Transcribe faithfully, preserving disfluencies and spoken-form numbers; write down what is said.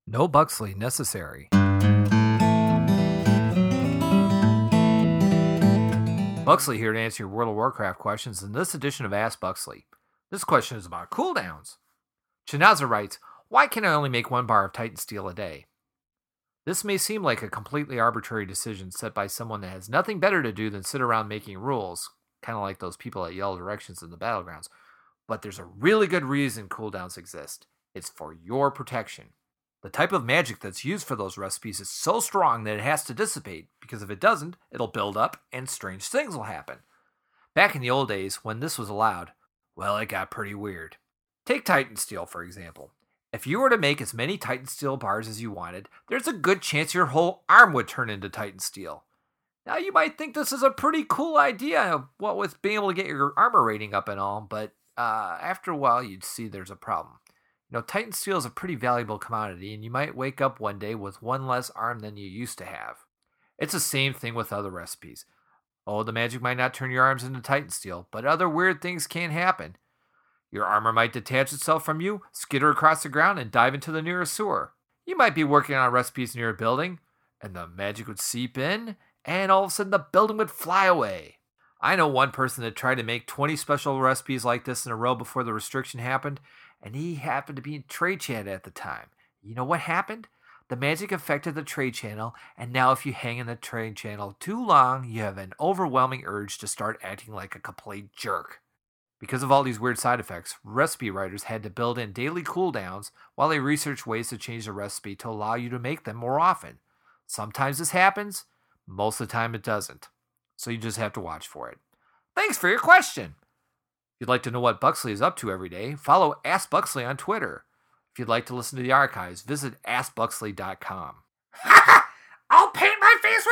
No Buxley necessary. Buxley here to answer your World of Warcraft questions in this edition of Ask Buxley. This question is about cooldowns. Chinaza writes, why can I only make one bar of Titan Steel a day? This may seem like a completely arbitrary decision set by someone that has nothing better to do than sit around making rules, kind of like those people that yell directions in the battlegrounds. But there's a really good reason cooldowns exist. It's for your protection. The type of magic that's used for those recipes is so strong that it has to dissipate, because if it doesn't, it'll build up and strange things will happen. Back in the old days, when this was allowed, well, it got pretty weird. Take Titan Steel, for example. If you were to make as many Titan Steel bars as you wanted, there's a good chance your whole arm would turn into Titan Steel. Now, you might think this is a pretty cool idea, what with being able to get your armor rating up and all, but uh, after a while, you'd see there's a problem. You know, Titan Steel is a pretty valuable commodity, and you might wake up one day with one less arm than you used to have. It's the same thing with other recipes. Oh, the magic might not turn your arms into Titan Steel, but other weird things can happen. Your armor might detach itself from you, skitter across the ground, and dive into the nearest sewer. You might be working on recipes near a building, and the magic would seep in, and all of a sudden the building would fly away. I know one person that tried to make twenty special recipes like this in a row before the restriction happened, and he happened to be in trade chat at the time. You know what happened? The magic affected the trade channel, and now if you hang in the trade channel too long, you have an overwhelming urge to start acting like a complete jerk. Because of all these weird side effects, recipe writers had to build in daily cooldowns while they researched ways to change the recipe to allow you to make them more often. Sometimes this happens, most of the time it doesn't. So you just have to watch for it. Thanks for your question! If you'd like to know what Buxley is up to every day, follow Ask Buxley on Twitter. If you'd like to listen to the archives, visit ask buxley dot com. I'll paint my face